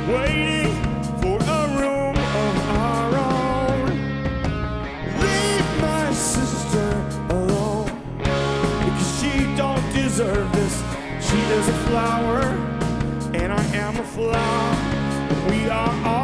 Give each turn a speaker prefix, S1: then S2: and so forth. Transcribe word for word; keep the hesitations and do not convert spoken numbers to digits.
S1: waiting for a room of our own. Leave my sister alone, because she don't deserve this. She is a flower, and I am a flower. We are all